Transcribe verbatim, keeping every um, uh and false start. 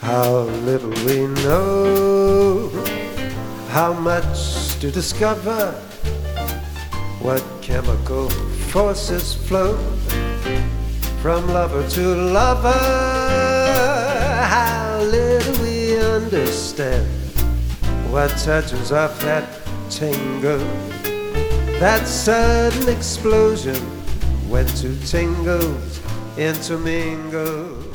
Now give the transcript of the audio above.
How little we know, how much to discover, what chemical forces flow from lover to lover. How little we understand what touches off that tango, that sudden explosion when two tingles intermingle.